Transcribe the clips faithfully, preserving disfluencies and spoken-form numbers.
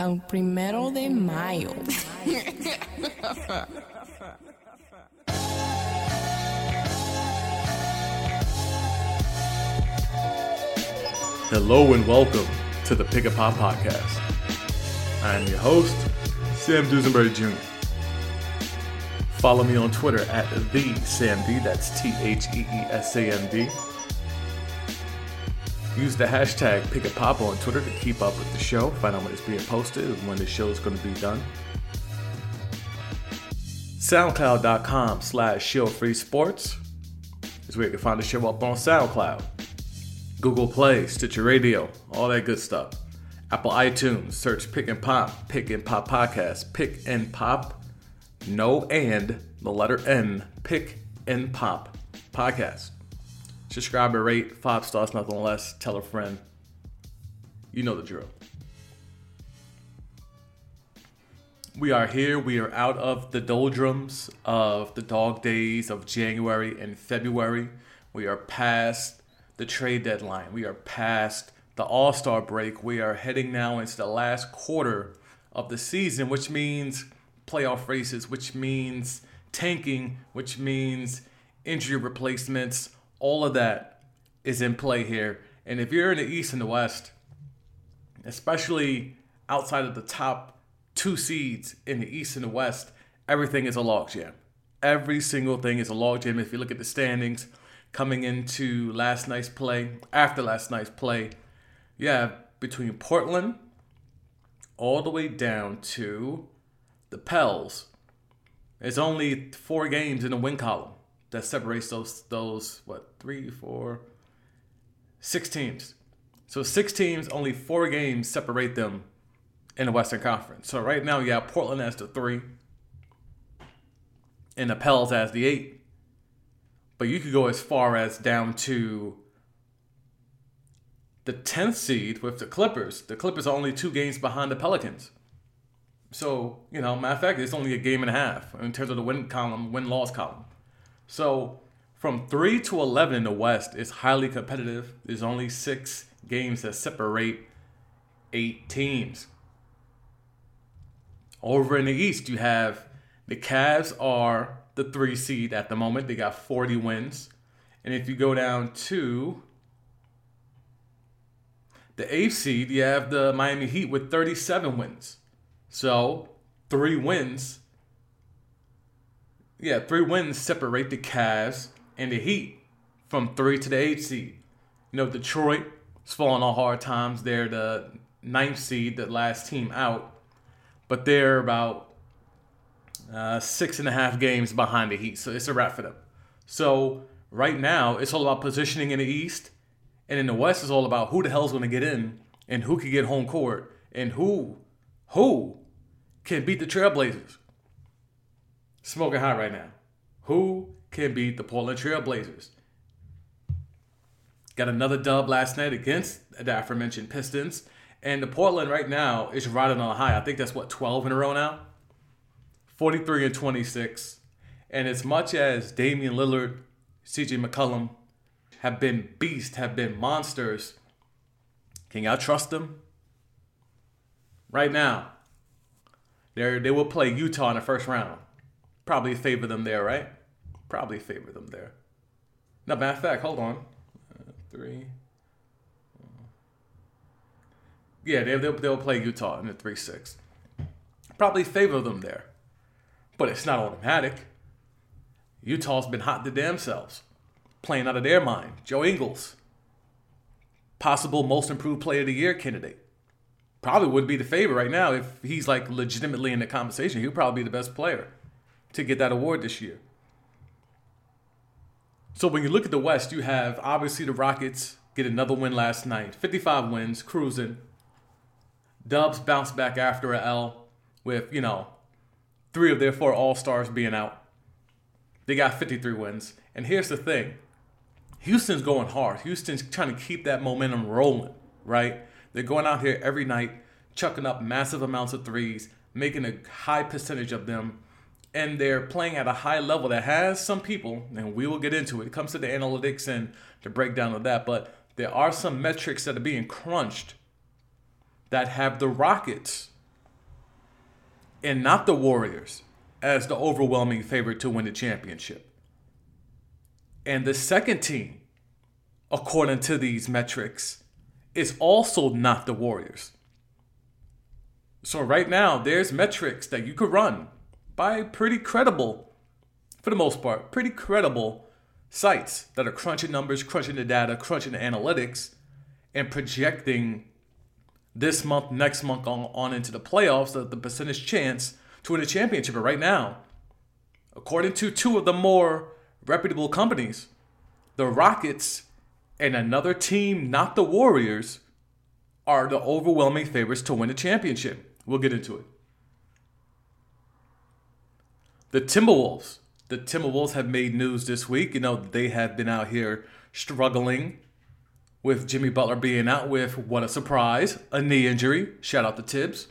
al primero de mayo. Hello and welcome to the Pick and Pop Podcast. I am your host, Sam Duesenberg Junior Follow me on Twitter at the Sam D. That's T H E E S A M D. Use the hashtag Pick and Pop on Twitter to keep up with the show, find out when it's being posted and when the show is going to be done. SoundCloud.com slash Show Free Sports is where you can find the show up on SoundCloud. Google Play, Stitcher Radio, all that good stuff. Apple iTunes, search Pick and Pop, Pick and Pop Podcast, Pick and Pop, no and, the letter N, Pick and Pop Podcast. Subscribe or rate, five stars, nothing less, tell a friend. You know the drill. We are here, we are out of the doldrums of the dog days of January and February. We are past the trade deadline. We are past the All-Star break. We are heading now into the last quarter of the season, which means playoff races, which means tanking, which means injury replacements. All of that is in play here. And if you're in the East and the West, especially outside of the top two seeds in the East and the West, everything is a logjam. Every single thing is a logjam. If you look at the standings coming into last night's play, after last night's play, you have between Portland all the way down to the Pels. There's only four games in the win column that separates those, those what, three, four, six teams. So six teams, only four games separate them in the Western Conference. So right now you have Portland as the three and the Pels as the eight. But you could go as far as down to the tenth seed with the Clippers. The Clippers are only two games behind the Pelicans. So, you know, matter of fact, it's only a game and a half in terms of the win column, win-loss column. So from three to eleven in the West is highly competitive. There's only six games that separate eight teams. Over in the East, you have the Cavs are the three seed at the moment. They got forty wins. And if you go down to the eighth seed, you have the Miami Heat with thirty-seven wins. So three wins. Yeah, three wins separate the Cavs and the Heat from three to the eighth seed. You know, Detroit is falling on hard times. They're the ninth seed, the last team out. But they're about uh, six and a half games behind the Heat. So it's a wrap for them. So right now, it's all about positioning in the East. And in the West, it's all about who the hell's going to get in and who can get home court and who, who can beat the Trailblazers. Smoking hot right now. Who can beat the Portland Trailblazers? Got another dub last night against the aforementioned Pistons. And the Portland right now is riding on a high. I think that's, what, twelve in a row now? forty-three and twenty-six. And as much as Damian Lillard, C J McCollum have been beasts, have been monsters, can y'all trust them? Right now, they they will play Utah in the first round. Probably favor them there, right? Probably favor them there. Now, matter of fact, hold on. Uh, three. Yeah, they, they'll, they'll play Utah in the three six. Probably favor them there. But it's not automatic. Utah's been hot to damn selves. Playing out of their mind. Joe Ingles. Possible most improved player of the year candidate. Probably would be the favorite right now if he's like legitimately in the conversation. He'll probably be the best player to get that award this year. So when you look at the West, you have obviously the Rockets get another win last night. fifty-five wins, cruising. Dubs bounced back after a L with, you know, three of their four All-Stars being out. They got fifty-three wins. And here's the thing. Houston's going hard. Houston's trying to keep that momentum rolling, right? They're going out here every night, chucking up massive amounts of threes, making a high percentage of them. And they're playing at a high level that has some people, and we will get into it. It comes to the analytics and the breakdown of that. But there are some metrics that are being crunched that have the Rockets and not the Warriors as the overwhelming favorite to win the championship. And the second team, according to these metrics, is also not the Warriors. So right now, there's metrics that you could run by pretty credible, for the most part, pretty credible sites that are crunching numbers, crunching the data, crunching the analytics, and projecting this month, next month, on, on into the playoffs, the, the percentage chance to win a championship. But right now, according to two of the more reputable companies, the Rockets and another team, not the Warriors, are the overwhelming favorites to win the championship. We'll get into it. The Timberwolves. The Timberwolves have made news this week. You know, they have been out here struggling with Jimmy Butler being out with, what a surprise, a knee injury. Shout out to Tibbs.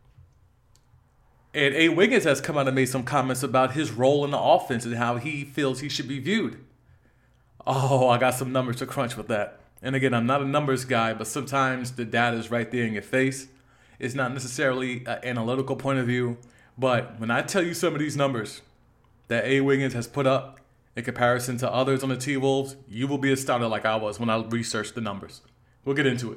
And A. Wiggins has come out and made some comments about his role in the offense and how he feels he should be viewed. Oh, I got some numbers to crunch with that. And again, I'm not a numbers guy, but sometimes the data is right there in your face. It's not necessarily an analytical point of view. But when I tell you some of these numbers that A. Wiggins has put up in comparison to others on the T-Wolves, you will be astounded like I was when I researched the numbers. We'll get into it.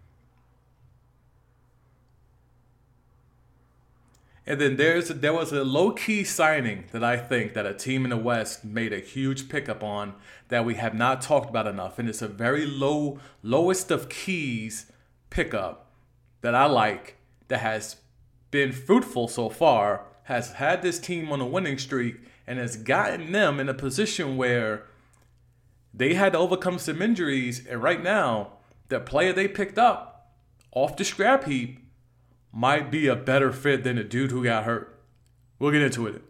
And then there's there was a low-key signing that I think that a team in the West made a huge pickup on that we have not talked about enough. And it's a very low, lowest of keys pickup that I like that has been fruitful so far, has had this team on a winning streak, and has gotten them in a position where they had to overcome some injuries. And right now, the player they picked up off the scrap heap might be a better fit than the dude who got hurt. We'll get into it.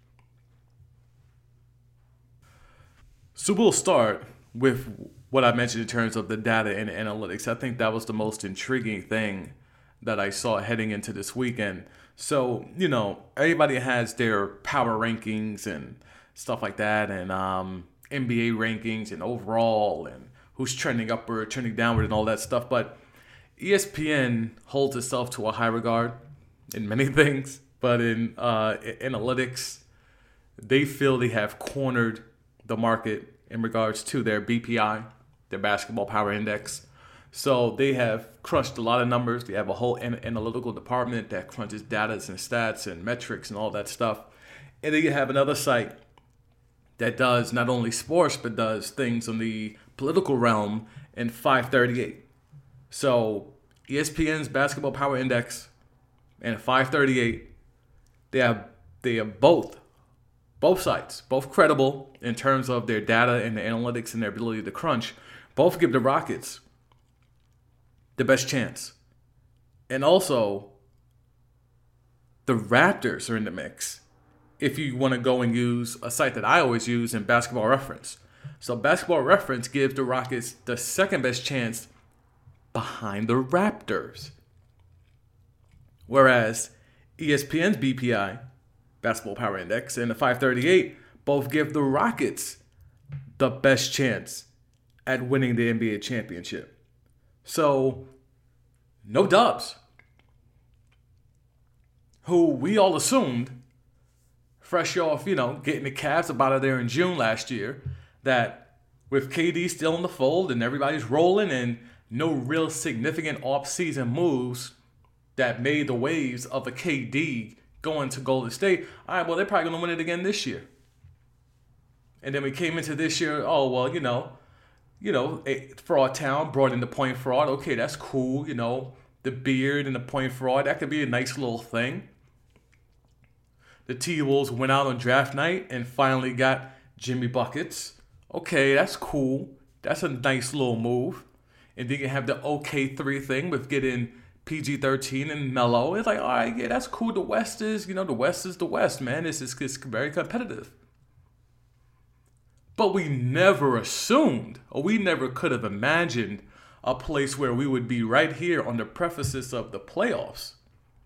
So we'll start with what I mentioned in terms of the data and analytics. I think that was the most intriguing thing that I saw heading into this weekend. So, you know, everybody has their power rankings and stuff like that, and um, N B A rankings and overall, and who's trending upward, trending downward, and all that stuff. But E S P N holds itself to a high regard in many things, but in uh, analytics, they feel they have cornered the market in regards to their B P I, their Basketball Power Index. So they have crunched a lot of numbers. They have a whole an- analytical department that crunches data and stats and metrics and all that stuff. And then you have another site that does not only sports, but does things in the political realm in five thirty-eight. So E S P N's Basketball Power Index and five thirty-eight, they have they have both, both sites, both credible in terms of their data and the analytics and their ability to crunch. Both give the Rockets the best chance. And also, the Raptors are in the mix if you want to go and use a site that I always use in Basketball Reference. So Basketball Reference gives the Rockets the second best chance behind the Raptors. Whereas E S P N's B P I, Basketball Power Index, and the five thirty-eight both give the Rockets the best chance at winning the N B A championship. So, no Dubs, who we all assumed, fresh off, you know, getting the Cavs up out of there in June last year, that with K D still in the fold and everybody's rolling and no real significant off-season moves that made the waves of a K D going to Golden State, all right, well, they're probably going to win it again this year. And then we came into this year, oh, well, you know, you know, a fraud town brought in the point fraud. Okay, that's cool, you know, the beard and the point fraud, that could be a nice little thing. The T-Wolves went out on draft night and finally got Jimmy Buckets. Okay, that's cool. That's a nice little move. And then you have the O K three thing with getting P G thirteen and Melo. It's like, all right, yeah, that's cool. The West is, you know, the West is the West, man. It's, it's, it's very competitive. But we never assumed, or we never could have imagined a place where we would be right here on the precipice of the playoffs.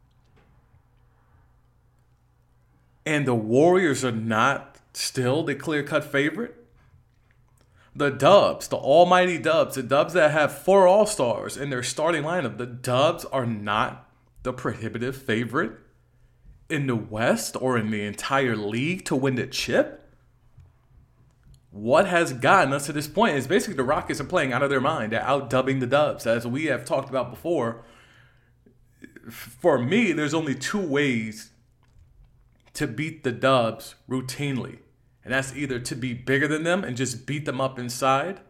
And the Warriors are not still the clear-cut favorite. The Dubs, the almighty Dubs, the Dubs that have four All-Stars in their starting lineup, the Dubs are not the prohibitive favorite in the West or in the entire league to win the chip? What has gotten us to this point is basically the Rockets are playing out of their mind. They're out-dubbing the Dubs. As we have talked about before, for me, there's only two ways to beat the Dubs routinely. And that's either to be bigger than them and just beat them up inside,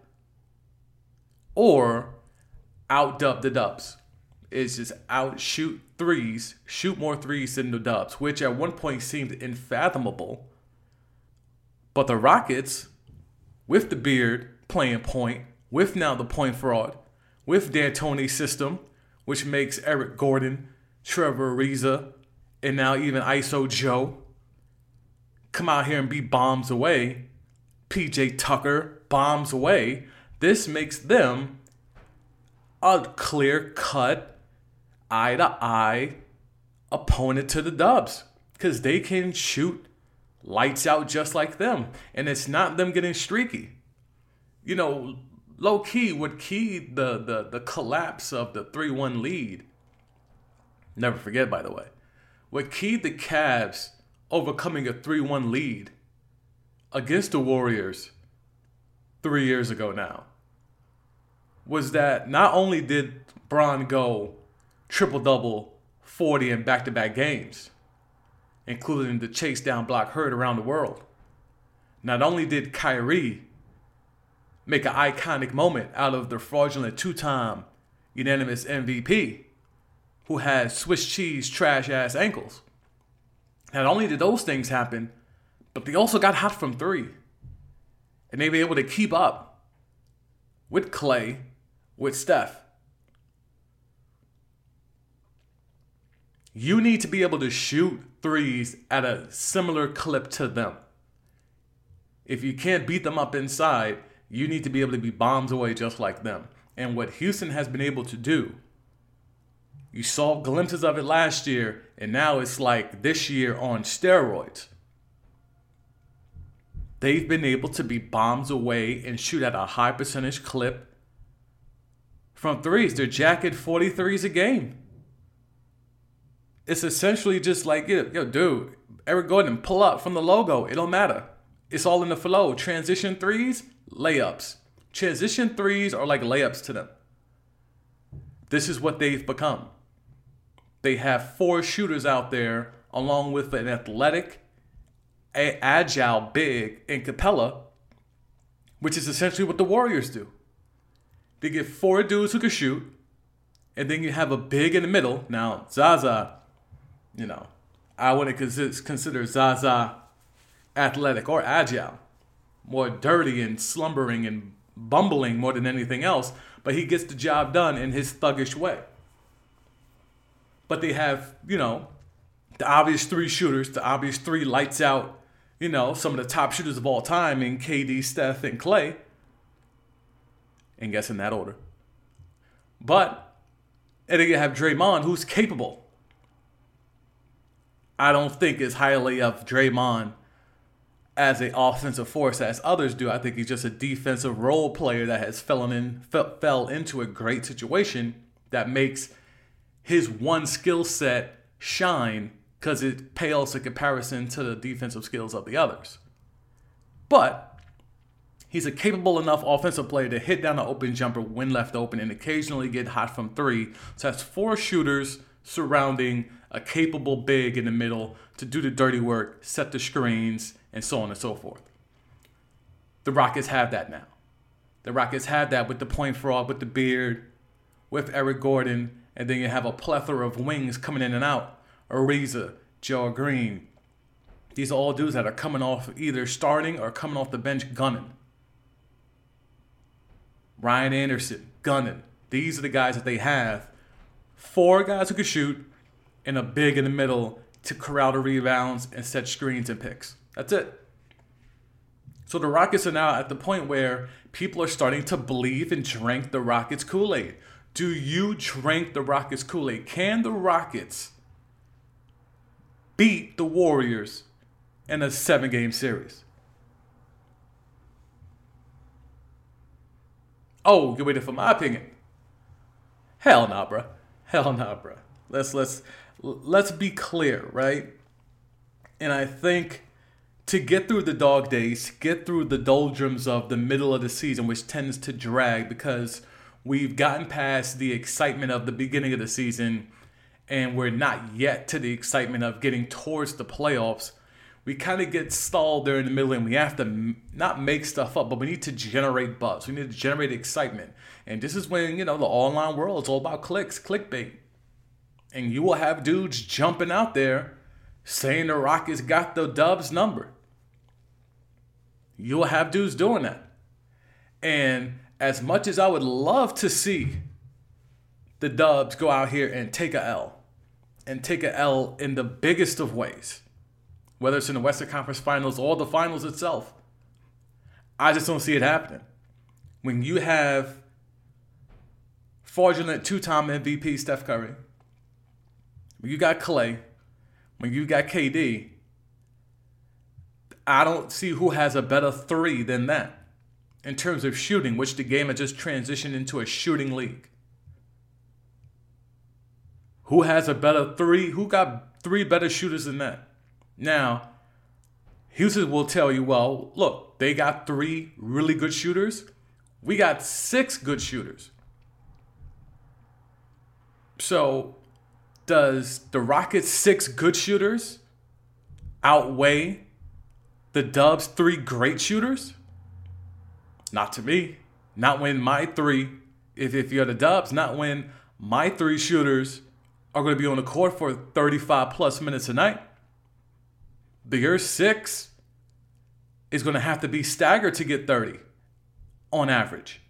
or out-dub the Dubs. It's just out-shoot threes, shoot more threes than the Dubs, which at one point seemed unfathomable. But the Rockets, with the Beard playing point, with now the point fraud, with D'Antoni's system, which makes Eric Gordon, Trevor Ariza, and now even I S O Joe come out here and be bombs away. P J Tucker, bombs away. This makes them a clear-cut, eye-to-eye opponent to the Dubs, because they can shoot lights out just like them. And it's not them getting streaky. You know, low-key, what keyed the, the, the collapse of the three one lead, never forget, by the way, what keyed the Cavs overcoming a three one lead against the Warriors three years ago now was that not only did Bron go triple-double, forty in back-to-back games, including the chase down block heard around the world. Not only did Kyrie make an iconic moment out of the fraudulent two-time unanimous M V P who had Swiss cheese trash-ass ankles. Not only did those things happen, but they also got hot from three. And they were able to keep up with Clay, with Steph. You need to be able to shoot threes at a similar clip to them. If you can't beat them up inside, you need to be able to be bombs away just like them. And what Houston has been able to do, you saw glimpses of it last year, and now it's like this year on steroids. They've been able to be bombs away and shoot at a high percentage clip from threes. They're jacking forty threes a game. It's essentially just like, yo, yo, dude, Eric Gordon, pull up from the logo. It don't matter. It's all in the flow. Transition threes, layups. Transition threes are like layups to them. This is what they've become. They have four shooters out there, along with an athletic, a- agile big in Capella, which is essentially what the Warriors do. They get four dudes who can shoot, and then you have a big in the middle. Now, Zaza, you know, I wouldn't consider Zaza athletic or agile. More dirty and slumbering and bumbling more than anything else, but he gets the job done in his thuggish way. But they have, you know, the obvious three shooters, the obvious three lights out, you know, some of the top shooters of all time in K D, Steph, and Clay. And guess in that order. But, and then you have Draymond, who's capable. I don't think as highly of Draymond as an offensive force as others do. I think he's just a defensive role player that has fallen in, fell, fell into a great situation that makes his one skill set shine because it pales in comparison to the defensive skills of the others. But he's a capable enough offensive player to hit down an open jumper when left open and occasionally get hot from three. So that's four shooters surrounding a capable big in the middle to do the dirty work, set the screens, and so on and so forth. The Rockets have that now. The Rockets have that with the point fraud, with the Beard, with Eric Gordon, and then you have a plethora of wings coming in and out. Ariza, Joe Green. These are all dudes that are coming off either starting or coming off the bench gunning. Ryan Anderson, gunning. These are the guys that they have. Four guys who can shoot and a big in the middle to corral the rebounds and set screens and picks. That's it. So the Rockets are now at the point where people are starting to believe and drink the Rockets Kool-Aid. Do you drink the Rockets Kool-Aid? Can the Rockets beat the Warriors in a seven-game series? Oh, you're waiting for my opinion. Hell nah, bruh. Hell nah, bruh. Let's let's let's be clear, right? And I think to get through the dog days, get through the doldrums of the middle of the season, which tends to drag because we've gotten past the excitement of the beginning of the season and we're not yet to the excitement of getting towards the playoffs, we kind of get stalled there in the middle and we have to m- not make stuff up, but we need to generate buzz. We need to generate excitement. And this is when, you know, the online world is all about clicks, clickbait. And you will have dudes jumping out there saying the Rockets got the Dubs number. You'll have dudes doing that. And as much as I would love to see the Dubs go out here and take a L, and take a L in the biggest of ways, whether it's in the Western Conference Finals or the Finals itself, I just don't see it happening. When you have fraudulent two-time M V P Steph Curry, when you got Clay, when you got K D, I don't see who has a better three than that in terms of shooting, which the game has just transitioned into a shooting league. Who has a better three? Who got three better shooters than that? Now, Houston will tell you, well, look, they got three really good shooters. We got six good shooters. So, does the Rockets' six good shooters outweigh the Dubs' three great shooters? Not to me. Not when my three, if, if you're the Dubs, not when my three shooters are going to be on the court for thirty-five plus minutes a night. But your six is going to have to be staggered to get thirty on average.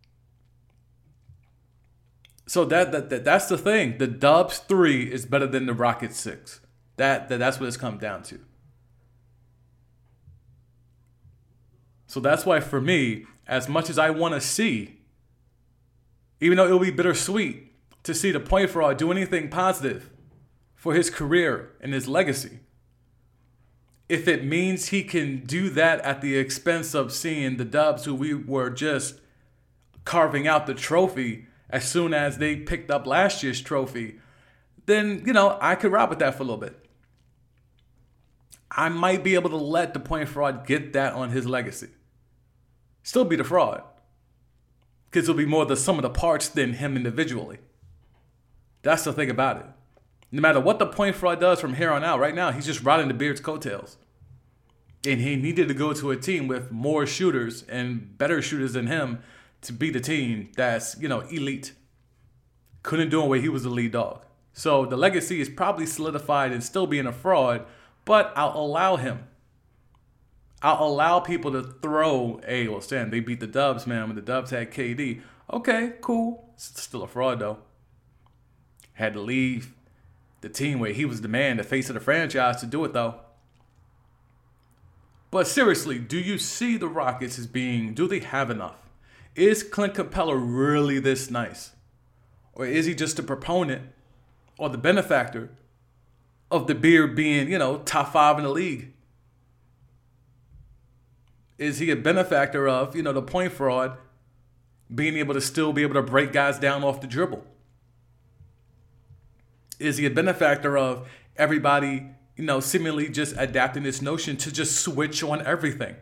So that, that, that that's the thing. The Dubs three is better than the Rockets six. That, that that's what it's come down to. So that's why for me, as much as I want to see, even though it'll be bittersweet to see the point fraud do anything positive for his career and his legacy, if it means he can do that at the expense of seeing the Dubs, who we were just carving out the trophy as soon as they picked up last year's trophy, then, you know, I could ride with that for a little bit. I might be able to let the point fraud get that on his legacy. Still be the fraud. Because it'll be more the sum of the parts than him individually. That's the thing about it. No matter what the point fraud does from here on out, right now, he's just riding the Beard's coattails. And he needed to go to a team with more shooters and better shooters than him to be the team that's, you know, elite. Couldn't do it where he was the lead dog. So the legacy is probably solidified and still being a fraud, but I'll allow him. I'll allow people to throw, hey, well, Stan, they beat the Dubs, man, when the Dubs had K D. Okay, cool. It's still a fraud, though. Had to leave the team where he was the man, the face of the franchise, to do it, though. But seriously, do you see the Rockets as being, do they have enough? Is Clint Capella really this nice? Or is he just a proponent or the benefactor of the Beard being, you know, top five in the league? Is he a benefactor of, you know, the point fraud being able to still be able to break guys down off the dribble? Is he a benefactor of everybody, you know, seemingly just adapting this notion to just switch on everything?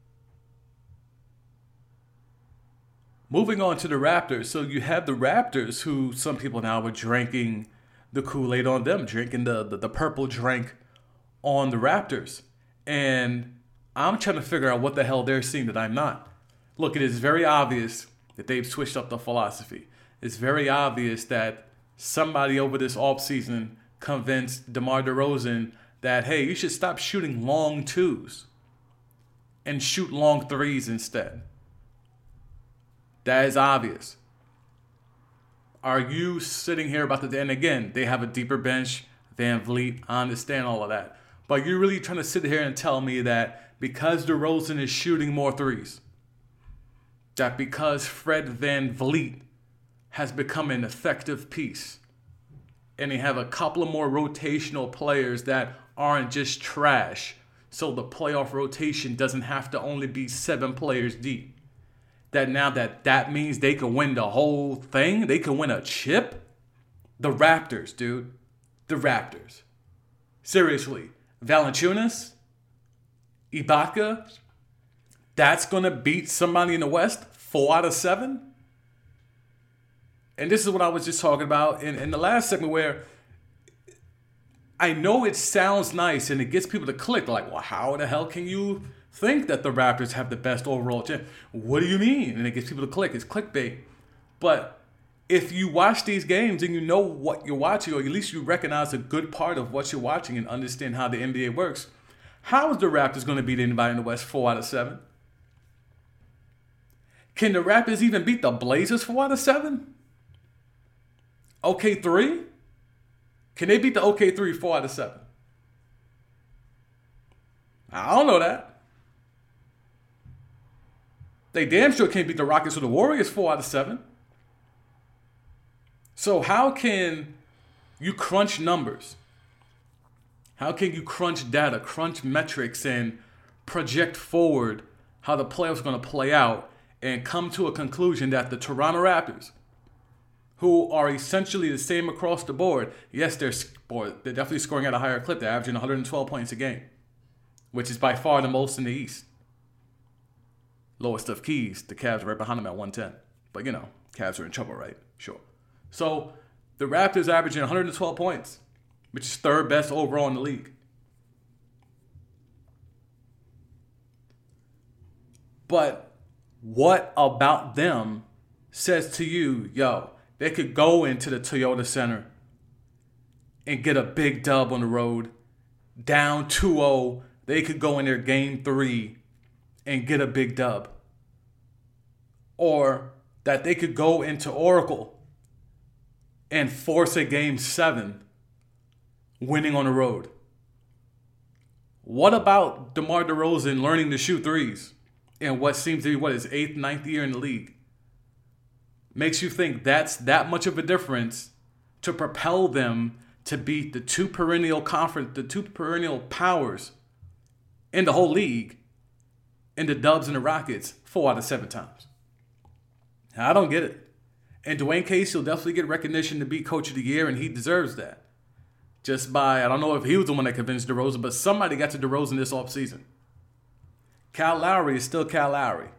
Moving on to the Raptors. So you have the Raptors, who some people now are drinking the Kool-Aid on them, drinking the, the, the purple drink on the Raptors. And I'm trying to figure out what the hell they're seeing that I'm not. Look, it is very obvious that they've switched up the philosophy. It's very obvious that somebody over this offseason convinced DeMar DeRozan that, hey, you should stop shooting long twos and shoot long threes instead. That is obvious. Are you sitting here about the, and again, they have a deeper bench, Van Vliet, I understand all of that. But you're really trying to sit here and tell me that because DeRozan is shooting more threes, that because Fred Van Vliet has become an effective piece, and they have a couple of more rotational players that aren't just trash, so the playoff rotation doesn't have to only be seven players deep, that now that that means they can win the whole thing, they can win a chip? The Raptors, dude. The Raptors. Seriously. Valanciunas, Ibaka, that's going to beat somebody in the West four out of seven? And this is what I was just talking about in, in the last segment, where I know it sounds nice and it gets people to click. Like, well, how the hell can you think that the Raptors have the best overall chance? What do you mean? And it gets people to click. It's clickbait. But if you watch these games and you know what you're watching, or at least you recognize a good part of what you're watching and understand how the N B A works, how is the Raptors going to beat anybody in the West four out of seven? Can the Raptors even beat the Blazers four out of seven? O K three? Can they beat the O K three four out of seven? I don't know that. They damn sure can't beat the Rockets or the Warriors four out of seven. So how can you crunch numbers? How can you crunch data, crunch metrics, and project forward how the playoffs are going to play out and come to a conclusion that the Toronto Raptors, who are essentially the same across the board, yes, they're, boy, they're definitely scoring at a higher clip. They're averaging one hundred twelve points a game, which is by far the most in the East. Lowest of keys, the Cavs are right behind them at one ten. But, you know, Cavs are in trouble, right? Sure. So the Raptors averaging one hundred twelve points, which is third best overall in the league. But what about them says to you, yo, they could go into the Toyota Center and get a big dub on the road, down two oh. They could go in their game three and get a big dub. Or that they could go into Oracle and force a game seven, winning on the road. What about DeMar DeRozan learning to shoot threes in what seems to be what his eighth, ninth year in the league? Makes you think that's that much of a difference to propel them to beat the two perennial conference, the two perennial powers in the whole league, in the Dubs and the Rockets, four out of seven times. I don't get it. And Dwayne Casey will definitely get recognition to be Coach of the Year, and he deserves that. Just by, I don't know if he was the one that convinced DeRozan, but somebody got to DeRozan this offseason. Kyle Lowry is still Kyle Lowry.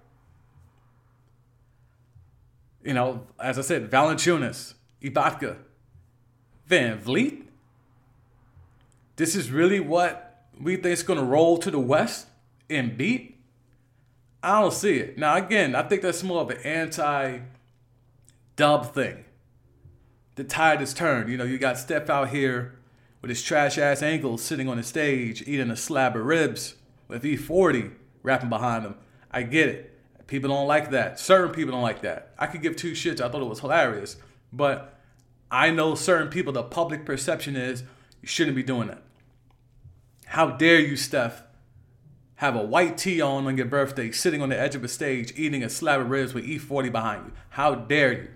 You know, as I said, Valanciunas, Ibaka, Van Vliet. This is really what we think is going to roll to the West and beat? I don't see it. Now, again, I think that's more of an anti-dub thing. The tide has turned. You know, you got Steph out here with his trash-ass ankles sitting on the stage eating a slab of ribs with E forty rapping behind him. I get it. People don't like that. Certain people don't like that. I could give two shits. I thought it was hilarious. But I know certain people, the public perception is you shouldn't be doing that. How dare you, Steph, have a white tee on on your birthday, sitting on the edge of a stage, eating a slab of ribs with E forty behind you? How dare you?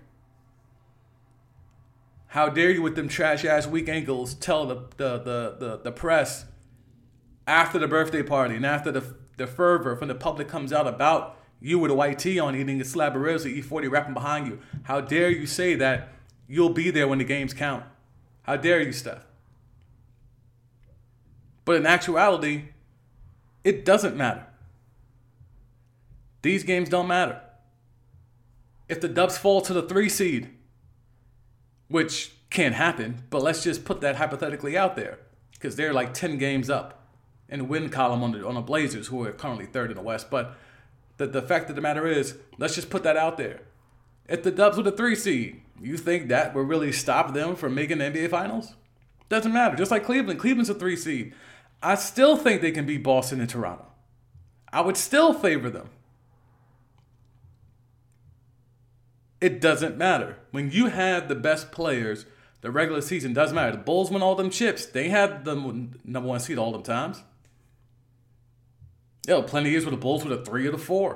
How dare you with them trash-ass weak ankles tell the, the, the, the, the press after the birthday party and after the, the fervor from the public comes out about you with a white tee on eating a slab of ribs with E forty wrapping behind you? How dare you say that you'll be there when the games count? How dare you, Steph? But in actuality, it doesn't matter. These games don't matter. If the Dubs fall to the three seed, which can't happen, but let's just put that hypothetically out there, because they're like ten games up in the win column on the, on the Blazers, who are currently third in the West. But the, the fact of the matter is, let's just put that out there. If the Dubs were the three seed, you think that will really stop them from making the N B A Finals? Doesn't matter. Just like Cleveland. Cleveland's a three seed. I still think they can beat Boston and Toronto. I would still favor them. It doesn't matter. When you have the best players, the regular season doesn't matter. The Bulls win all them chips. They had the number one seed all them times. There were plenty of years where the Bulls were the three or the four.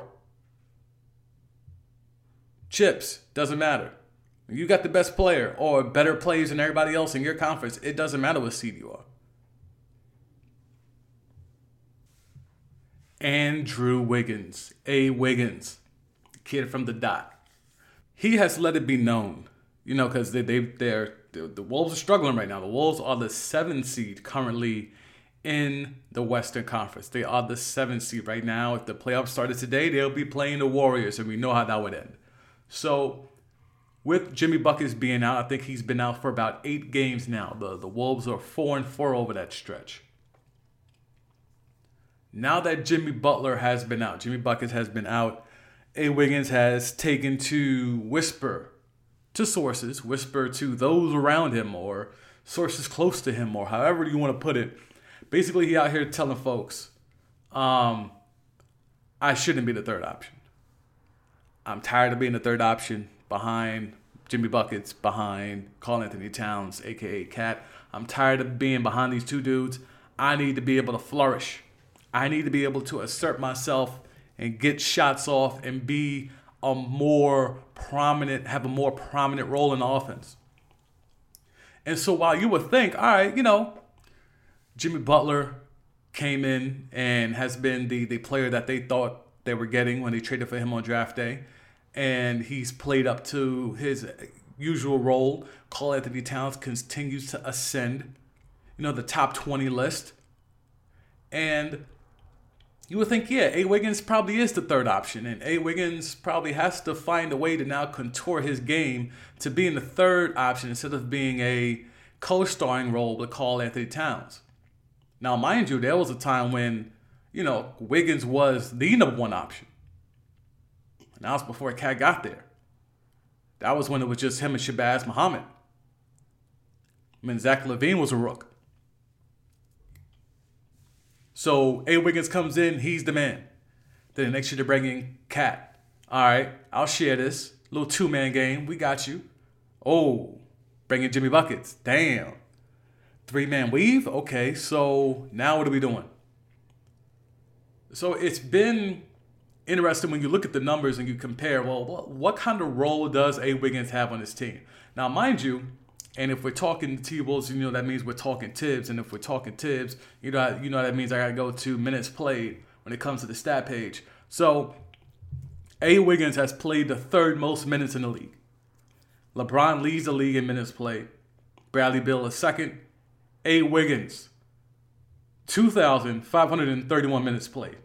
Chips, doesn't matter. When you got the best player or better players than everybody else in your conference, it doesn't matter what seed you are. Andrew Wiggins, A. Wiggins, the kid from the dot. He has let it be known, you know, because they, they, they're, the, the Wolves are struggling right now. The Wolves are the seventh seed currently in the Western Conference. They are the seventh seed right now. If the playoffs started today, they'll be playing the Warriors, and we know how that would end. So with Jimmy Buckets being out, I think he's been out for about eight games now. The, the Wolves are four and four over that stretch. Now that Jimmy Butler has been out, Jimmy Buckets has been out, A. Wiggins has taken to whisper to sources, whisper to those around him or sources close to him or however you want to put it. Basically, he out here telling folks, um, I shouldn't be the third option. I'm tired of being the third option behind Jimmy Buckets, behind Karl-Anthony Towns, a k a. Cat. I'm tired of being behind these two dudes. I need to be able to flourish. I need to be able to assert myself and get shots off and be a more prominent, have a more prominent role in the offense. And so while you would think, all right, you know, Jimmy Butler came in and has been the, the player that they thought they were getting when they traded for him on draft day. And he's played up to his usual role. Karl-Anthony Towns continues to ascend, you know, the top twenty list. And you would think, yeah, A. Wiggins probably is the third option. And A. Wiggins probably has to find a way to now contour his game to being the third option instead of being a co-starring role with Karl-Anthony Towns. Now, mind you, there was a time when, you know, Wiggins was the number one option. And that was before Cat got there. That was when it was just him and Shabazz Muhammad. I mean, Zach LaVine was a rook. So A. Wiggins comes in, he's the man. Then the next year they're bringing Cat. All right, I'll share this. Little two-man game. We got you. Oh, bringing Jimmy Buckets. Damn. Three-man weave? Okay, so now what are we doing? So it's been interesting when you look at the numbers and you compare, well, what, what kind of role does A. Wiggins have on his team? Now, mind you, and if we're talking T-Wolves, you know that means we're talking Tibbs. And if we're talking Tibbs, you know, you know that means I got to go to minutes played when it comes to the stat page. So A. Wiggins has played the third most minutes in the league. LeBron leads the league in minutes played. Bradley Beal is second. A. Wiggins, two thousand five hundred thirty-one minutes played.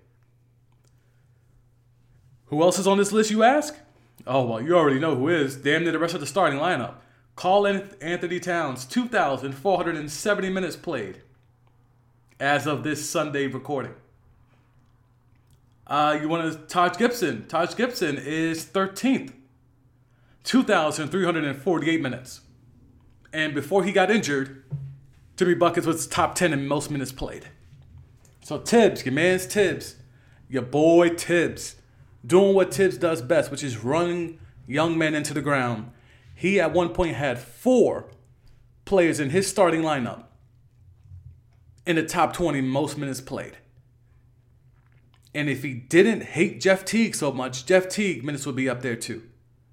Who else is on this list, you ask? Oh, well, you already know who is. Damn near the rest of the starting lineup. Karl-Anthony Towns, two thousand four hundred seventy minutes played as of this Sunday recording. Uh, you want to Taj Gibson. Taj Gibson is thirteenth, two thousand three hundred forty-eight minutes. And before he got injured, Jimmy Buckets was top ten in most minutes played. So Tibbs, your man's Tibbs, your boy Tibbs, doing what Tibbs does best, which is running young men into the ground. He at one point had four players in his starting lineup in the top twenty most minutes played. And if he didn't hate Jeff Teague so much, Jeff Teague minutes would be up there too.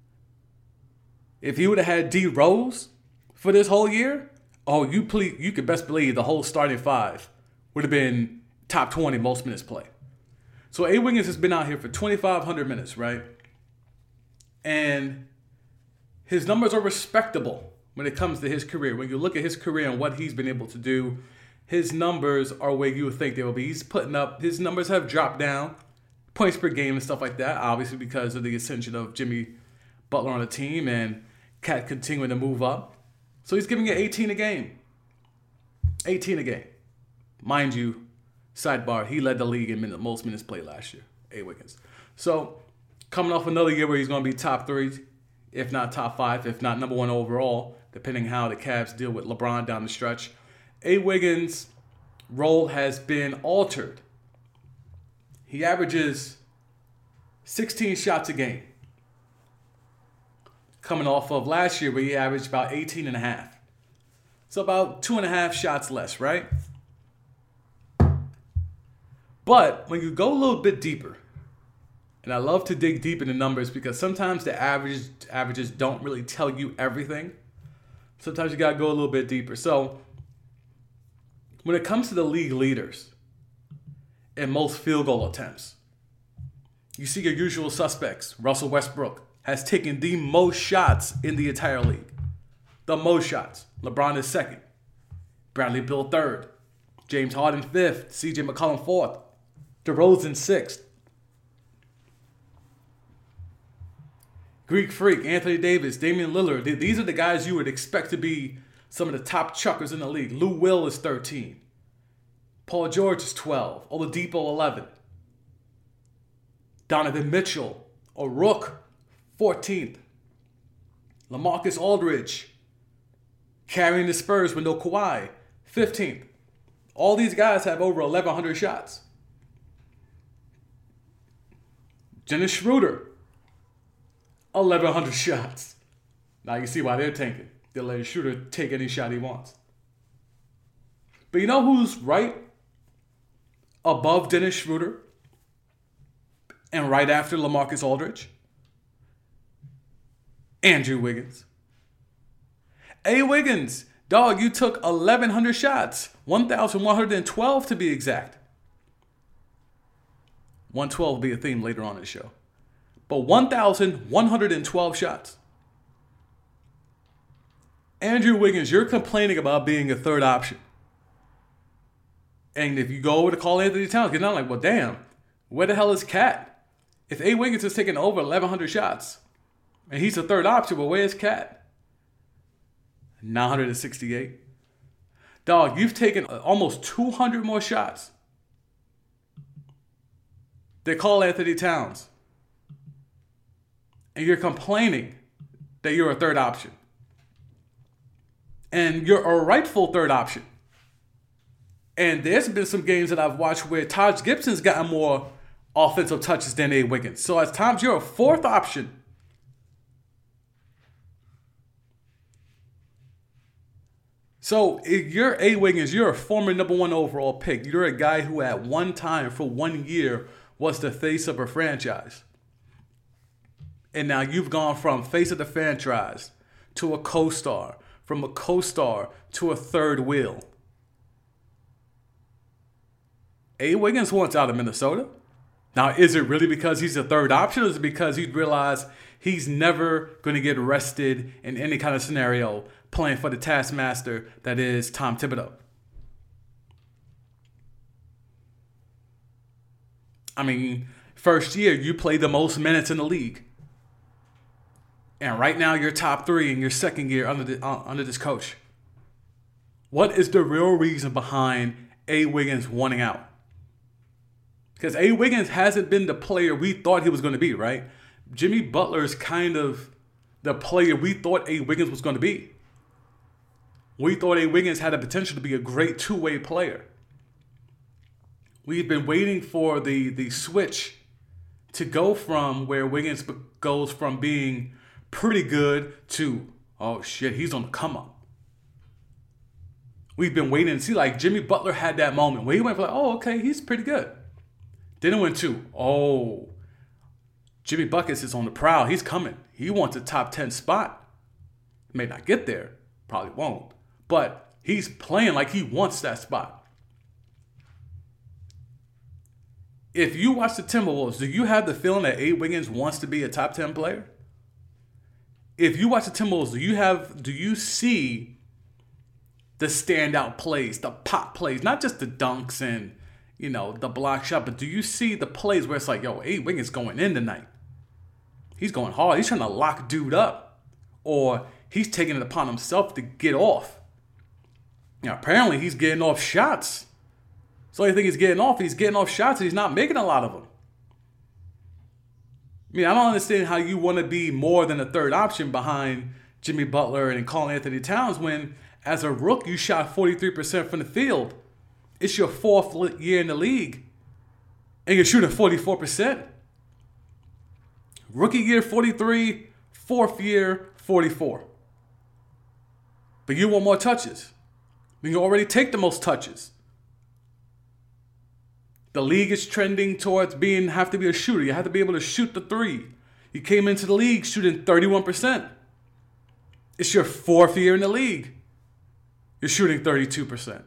If he would have had D Rose for this whole year, oh, you ple- you could best believe the whole starting five would have been top twenty most minutes played. So A. Wiggins has been out here for twenty-five hundred minutes, right? And his numbers are respectable when it comes to his career. When you look at his career and what he's been able to do, his numbers are where you would think they will be. He's putting up, his numbers have dropped down, points per game and stuff like that, obviously because of the ascension of Jimmy Butler on the team and Cat continuing to move up. So he's giving it eighteen a game. eighteen a game. Mind you, sidebar, he led the league in minute, most minutes played last year, A. Wiggins. So coming off another year where he's going to be top three, if not top five, if not number one overall, depending how the Cavs deal with LeBron down the stretch. A. Wiggins' role has been altered. He averages sixteen shots a game. Coming off of last year where he averaged about eighteen and a half. So about two and a half shots less, right? But when you go a little bit deeper, and I love to dig deep into numbers because sometimes the average averages don't really tell you everything. Sometimes you got to go a little bit deeper. So when it comes to the league leaders in most field goal attempts, you see your usual suspects. Russell Westbrook has taken the most shots in the entire league. The most shots. LeBron is second. Bradley Beal third. James Harden fifth. C J McCollum fourth. DeRozan sixth. Greek Freak, Anthony Davis, Damian Lillard. These are the guys you would expect to be some of the top chuckers in the league. Lou Will is thirteen. Paul George is twelve. Oladipo eleven. Donovan Mitchell, a rook, fourteenth. LaMarcus Aldridge, carrying the Spurs with no Kawhi, fifteenth. All these guys have over eleven hundred shots. Dennis Schroeder, eleven hundred shots. Now you see why they're tanking. They'll let Schroeder take any shot he wants. But you know who's right above Dennis Schroeder and right after LaMarcus Aldridge? Andrew Wiggins. A. Wiggins, dog, you took eleven hundred shots. one thousand one hundred twelve to be exact. one twelve will be a theme later on in the show. But one thousand one hundred twelve shots. Andrew Wiggins, you're complaining about being a third option. And if you go over to Karl Anthony Towns, you're not like, well, damn, where the hell is Cat? If A. Wiggins is taking over eleven hundred shots, and he's a third option, but where's Cat? nine hundred sixty-eight. Dog, you've taken almost two hundred more shots than Karl Anthony Towns. And you're complaining that you're a third option. And you're a rightful third option. And there's been some games that I've watched where Taj Gibson's gotten more offensive touches than A. Wiggins. So at times you're a fourth option. So if you're A. Wiggins, you're a former number one overall pick. You're a guy who at one time for one year was the face of a franchise. And now you've gone from face of the franchise to a co-star, from a co-star to a third wheel. A. Wiggins wants out of Minnesota. Now, is it really because he's a third option, or is it because he's realized he's never going to get rested in any kind of scenario playing for the taskmaster that is Tom Thibodeau? I mean, first year, you played the most minutes in the league. And right now, you're top three in your second year under the, uh, under this coach. What is the real reason behind A. Wiggins wanting out? Because A. Wiggins hasn't been the player we thought he was going to be, right? Jimmy Butler is kind of the player we thought A. Wiggins was going to be. We thought A. Wiggins had the potential to be a great two-way player. We've been waiting for the, the switch to go from where Wiggins goes from being pretty good to, oh shit, he's on the come up. We've been waiting to see, like Jimmy Butler had that moment where he went for like, oh, okay, he's pretty good. Then it went to, oh, Jimmy Buckets is on the prowl. He's coming. He wants a top ten spot. May not get there. Probably won't. But he's playing like he wants that spot. If you watch the Timberwolves, do you have the feeling that A. Wiggins wants to be a top ten player? If you watch the Timberwolves, do you have, do you see the standout plays, the pop plays, not just the dunks and, you know, the block shot, but do you see the plays where it's like, yo, A. Wiggins going in tonight. He's going hard. He's trying to lock dude up. Or he's taking it upon himself to get off. Now, apparently he's getting off shots. So you think he's getting off, he's getting off shots and he's not making a lot of them. I mean, I don't understand how you want to be more than a third option behind Jimmy Butler and Karl Anthony Towns when, as a rook, you shot forty-three percent from the field. It's your fourth year in the league, and you're shooting forty-four percent. Rookie year, forty-three. Fourth year, forty-four. But you want more touches. You already take the most touches. The league is trending towards being have to be a shooter. You have to be able to shoot the three. You came into the league shooting thirty-one percent. It's your fourth year in the league. You're shooting thirty-two percent.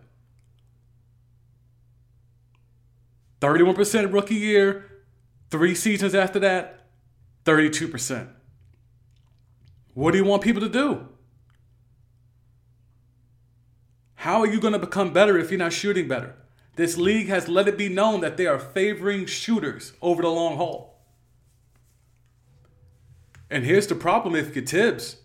thirty-one percent rookie year. Three seasons after that, thirty-two percent. What do you want people to do? How are you going to become better if you're not shooting better? This league has let it be known that they are favoring shooters over the long haul. And here's the problem if you're Tibbs.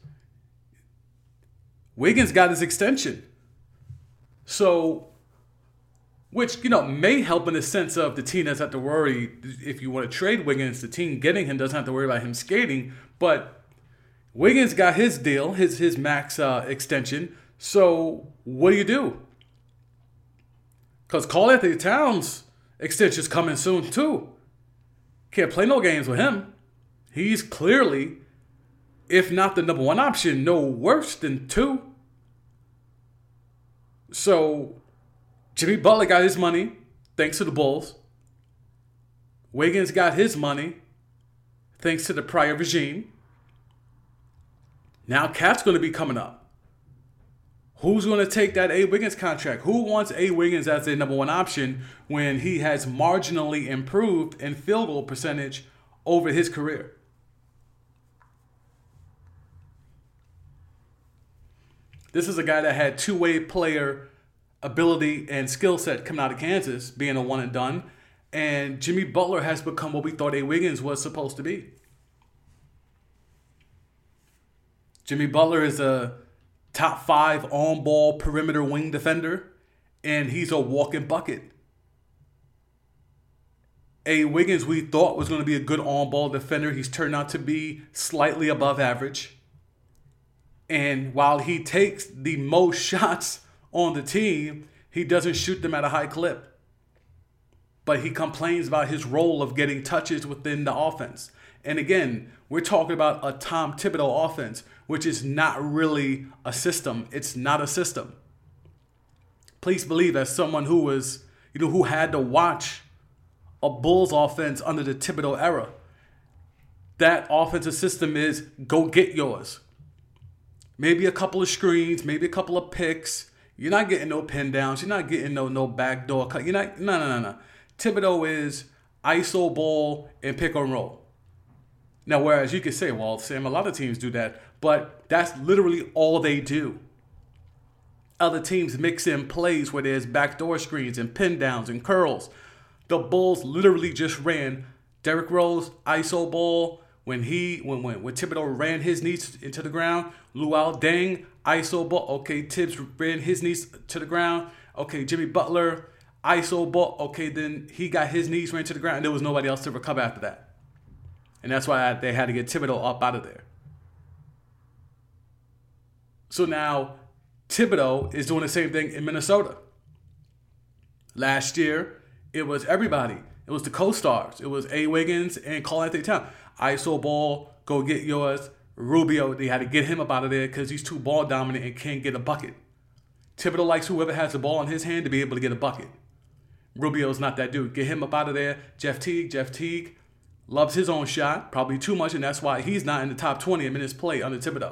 Wiggins got his extension. So, which, you know, may help in the sense of the team doesn't have to worry if you want to trade Wiggins. The team getting him doesn't have to worry about him skating. But Wiggins got his deal, his, his max uh, extension. So, what do you do? Because Karl-Anthony Towns' extension's coming soon, too. Can't play no games with him. He's clearly, if not the number one option, no worse than two. So, Jimmy Butler got his money, thanks to the Bulls. Wiggins got his money, thanks to the prior regime. Now, Cat's going to be coming up. Who's going to take that A. Wiggins contract? Who wants A. Wiggins as their number one option when he has marginally improved in field goal percentage over his career? This is a guy that had two-way player ability and skill set coming out of Kansas, being a one and done. And Jimmy Butler has become what we thought A. Wiggins was supposed to be. Jimmy Butler is a top five on-ball perimeter wing defender, and he's a walking bucket. A. Wiggins, we thought was going to be a good on-ball defender. He's turned out to be slightly above average. And while he takes the most shots on the team, he doesn't shoot them at a high clip. But he complains about his role of getting touches within the offense. And again, we're talking about a Tom Thibodeau offense, which is not really a system. It's not a system. Please believe, as someone who was, you know, who had to watch a Bulls offense under the Thibodeau era, that offensive system is go get yours. Maybe a couple of screens, maybe a couple of picks. You're not getting no pin downs. You're not getting no no backdoor cut. You're not, no, no, no, no. Thibodeau is I S O ball and pick and roll. Now, whereas you could say, well, Sam, a lot of teams do that, but that's literally all they do. Other teams mix in plays where there's backdoor screens and pin downs and curls. The Bulls literally just ran Derrick Rose, I S O ball. When he, when, when, when Thibodeau ran his knees into the ground, Luol Deng, I S O ball. Okay, Tibbs ran his knees to the ground. Okay, Jimmy Butler, I S O ball. Okay, then he got his knees ran to the ground, and there was nobody else to recover after that. And that's why they had to get Thibodeau up out of there. So now Thibodeau is doing the same thing in Minnesota. Last year, it was everybody. It was the co-stars. It was A. Wiggins and Karl-Anthony Towns. I S O ball, go get yours. Rubio, they had to get him up out of there because he's too ball dominant and can't get a bucket. Thibodeau likes whoever has the ball in his hand to be able to get a bucket. Rubio's not that dude. Get him up out of there. Jeff Teague, Jeff Teague loves his own shot, probably too much, and that's why he's not in the top twenty in minutes played under Thibodeau.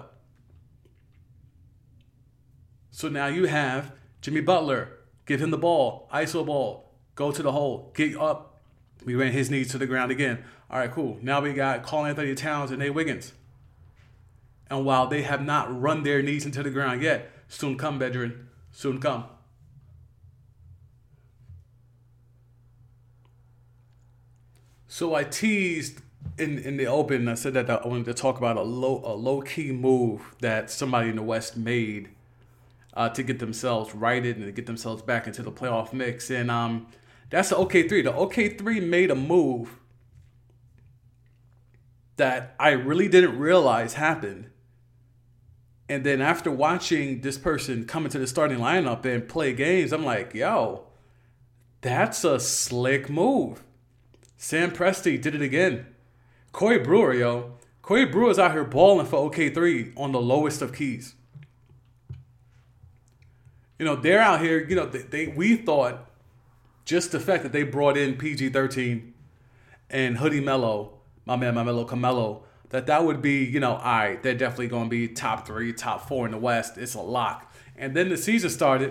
So now you have Jimmy Butler. Give him the ball. I S O ball. Go to the hole. Get up. We ran his knees to the ground again. All right, cool. Now we got Karl-Anthony Towns and A. Wiggins. And while they have not run their knees into the ground yet, soon come, Bedrin. Soon come. So I teased in, in the open, I said that I wanted to talk about a low a low-key move that somebody in the West made uh, to get themselves righted and to get themselves back into the playoff mix. And um, that's the O K three. The O K three made a move that I really didn't realize happened. And then after watching this person come into the starting lineup and play games, I'm like, yo, that's a slick move. Sam Presti did it again. Corey Brewer, yo. Corey Brewer's out here balling for O K three on the lowest of keys. You know, they're out here, you know, they, they we thought just the fact that they brought in P G thirteen and Hoodie Mello, my man, my Mello Camelo, that that would be, you know, all right, they're definitely going to be top three, top four in the West. It's a lock. And then the season started,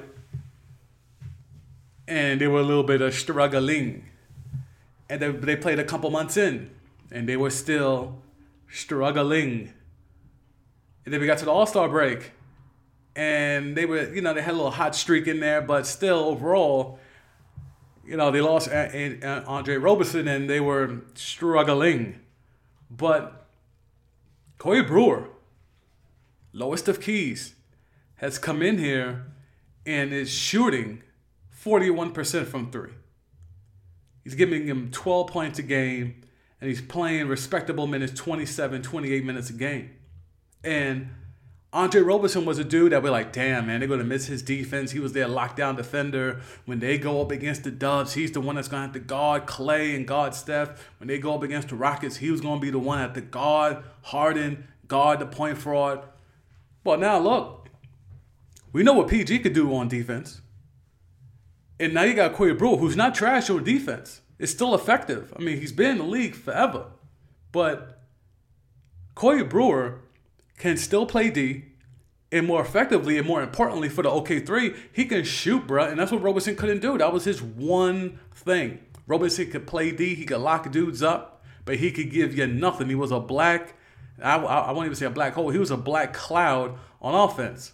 and they were a little bit of struggling. And they, they played a couple months in, and they were still struggling. And then we got to the All-Star break, and they were, you know, they had a little hot streak in there, but still overall, you know, they lost a- a- a- Andre Roberson and they were struggling. But Corey Brewer, lowest of keys, has come in here and is shooting forty-one percent from three. He's giving him twelve points a game, and he's playing respectable minutes, twenty-seven, twenty-eight minutes a game. And Andre Roberson was a dude that we're like, damn, man, they're going to miss his defense. He was their lockdown defender. When they go up against the Dubs, he's the one that's going to have to guard Clay and guard Steph. When they go up against the Rockets, he was going to be the one at the guard Harden, guard the point fraud. Well, now look, we know what P G could do on defense. And now you got Corey Brewer, who's not trash on defense. It's still effective. I mean, he's been in the league forever. But Corey Brewer can still play D, and more effectively and more importantly for the O K three, he can shoot, bruh, and that's what Roberson couldn't do. That was his one thing. Roberson could play D, he could lock dudes up, but he could give you nothing. He was a black, I, I, I won't even say a black hole, he was a black cloud on offense.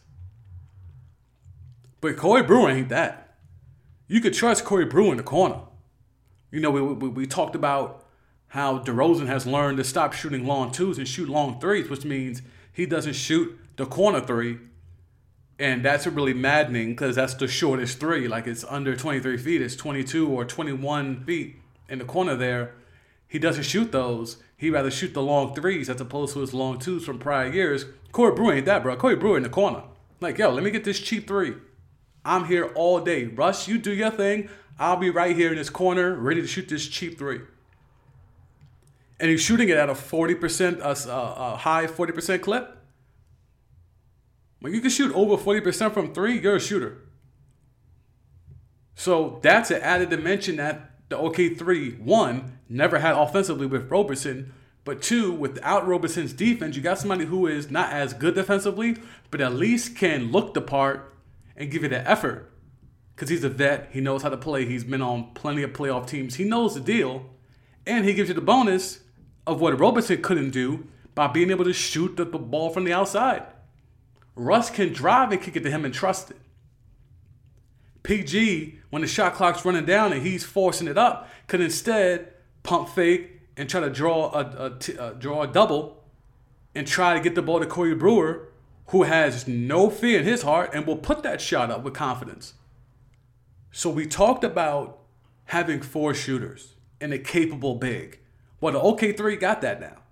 But Corey Brewer ain't that. You could trust Corey Brewer in the corner. You know, we, we, we talked about how DeRozan has learned to stop shooting long twos and shoot long threes, which means he doesn't shoot the corner three. And that's really maddening because that's the shortest three. Like, it's under twenty-three feet. It's twenty-two or twenty-one feet in the corner there. He doesn't shoot those. He'd rather shoot the long threes as opposed to his long twos from prior years. Corey Brewer ain't that, bro. Corey Brewer in the corner. Like, yo, let me get this cheap three. I'm here all day. Russ, you do your thing. I'll be right here in this corner ready to shoot this cheap three. And he's shooting it at a forty percent, a, a high forty percent clip. When you can shoot over forty percent from three, you're a shooter. So that's an added dimension that the O K three, one, never had offensively with Roberson. But two, without Roberson's defense, you got somebody who is not as good defensively, but at least can look the part and give you the effort. Because he's a vet. He knows how to play. He's been on plenty of playoff teams. He knows the deal. And he gives you the bonus of what Roberson couldn't do by being able to shoot the, the ball from the outside. Russ can drive and kick it to him and trust it. P G, when the shot clock's running down and he's forcing it up, could instead pump fake and try to draw a, a, t- a draw a double and try to get the ball to Corey Brewer, who has no fear in his heart and will put that shot up with confidence. So we talked about having four shooters and a capable big. Well, the O K three got that now.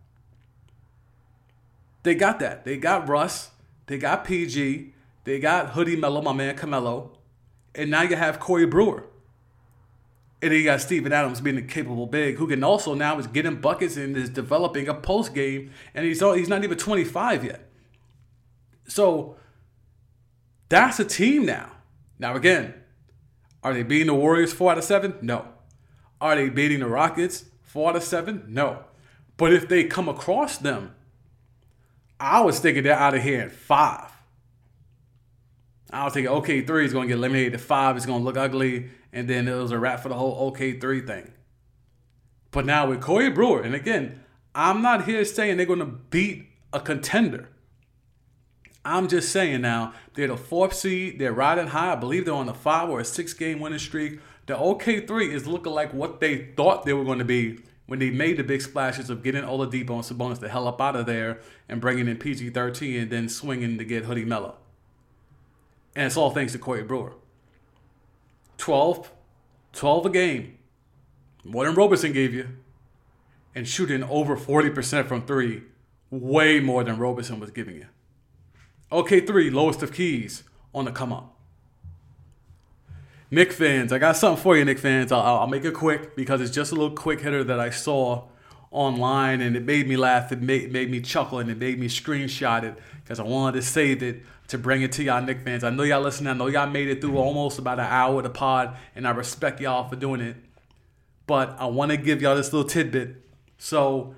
They got that. They got Russ. They got P G. They got Hoodie Melo, my man Carmelo. And now you have Corey Brewer. And then you got Steven Adams being a capable big who can also now is getting buckets and is developing a post game. And he's he's not even twenty-five yet. So that's a team now. Now again, are they beating the Warriors four out of seven? No. Are they beating the Rockets four out of seven? No. But if they come across them, I was thinking they're out of here in five. I was thinking O K three is going to get eliminated at five. It's going to look ugly. And then it was a wrap for the whole O K three thing. But now with Corey Brewer, and again, I'm not here saying they're going to beat a contender. I'm just saying now, they're the fourth seed. They're riding high. I believe they're on a five or a six-game winning streak. The O K three is looking like what they thought they were going to be when they made the big splashes of getting Oladipo and Sabonis the hell up out of there and bringing in P G thirteen and then swinging to get Hoodie Melo. And it's all thanks to Corey Brewer. twelve, twelve a game. More than Roberson gave you. And shooting over forty percent from three. Way more than Roberson was giving you. O K three, lowest of keys on the come up. Knicks fans, I got something for you, Knicks fans. I'll, I'll make it quick because it's just a little quick hitter that I saw online and it made me laugh. It made, made me chuckle and it made me screenshot it because I wanted to save it to bring it to y'all Knicks fans. I know y'all listening. I know y'all made it through almost about an hour of the pod and I respect y'all for doing it. But I want to give y'all this little tidbit. So,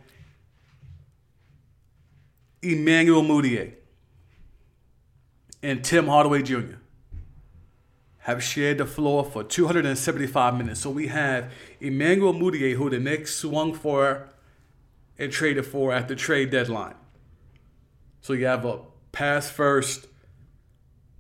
Emmanuel Mudiay and Tim Hardaway Junior have shared the floor for two hundred seventy-five minutes. So we have Emmanuel Mudiay, who the Knicks swung for and traded for at the trade deadline. So you have a pass first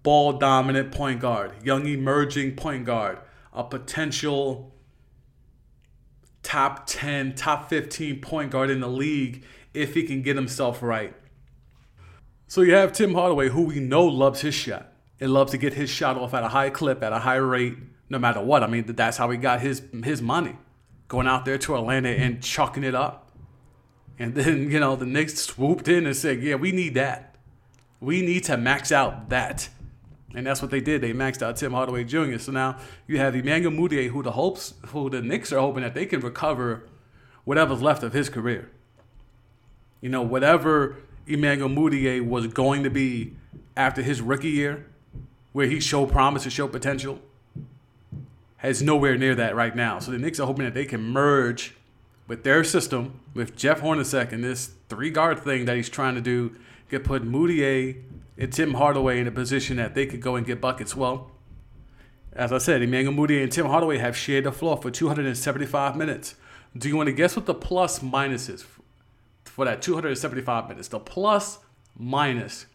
ball dominant point guard, young emerging point guard, a potential top ten, top fifteen point guard in the league if he can get himself right. So you have Tim Hardaway, who we know loves his shot and loves to get his shot off at a high clip, at a high rate, no matter what. I mean, that's how he got his his money, going out there to Atlanta and chucking it up. And then, you know, the Knicks swooped in and said, yeah, we need that. We need to max out that. And that's what they did. They maxed out Tim Hardaway Junior So now you have Emmanuel Mudiay, who the hopes, who the Knicks are hoping that they can recover whatever's left of his career. You know, whatever Emmanuel Mudiay was going to be after his rookie year, where he showed promise and showed potential, has nowhere near that right now. So the Knicks are hoping that they can merge with their system, with Jeff Hornacek and this three-guard thing that he's trying to do, could put Mudiay and Tim Hardaway in a position that they could go and get buckets. Well, as I said, Emmanuel Mudiay and Tim Hardaway have shared the floor for two hundred seventy-five minutes. Do you want to guess what the plus minus is for that two hundred seventy-five minutes? The plus minus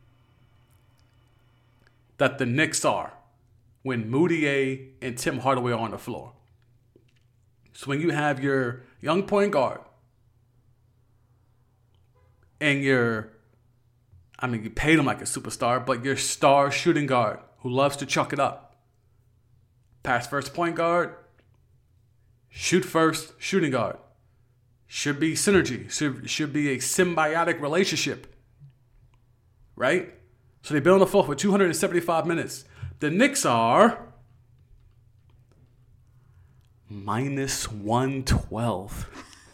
that the Knicks are when Mudiay and Tim Hardaway are on the floor. So when you have your young point guard and your, I mean, you paid him like a superstar, but your star shooting guard who loves to chuck it up. Pass first point guard, shoot first shooting guard. Should be synergy, should, should be a symbiotic relationship, right? So they've been on the floor for two hundred seventy-five minutes. The Knicks are minus one twelve.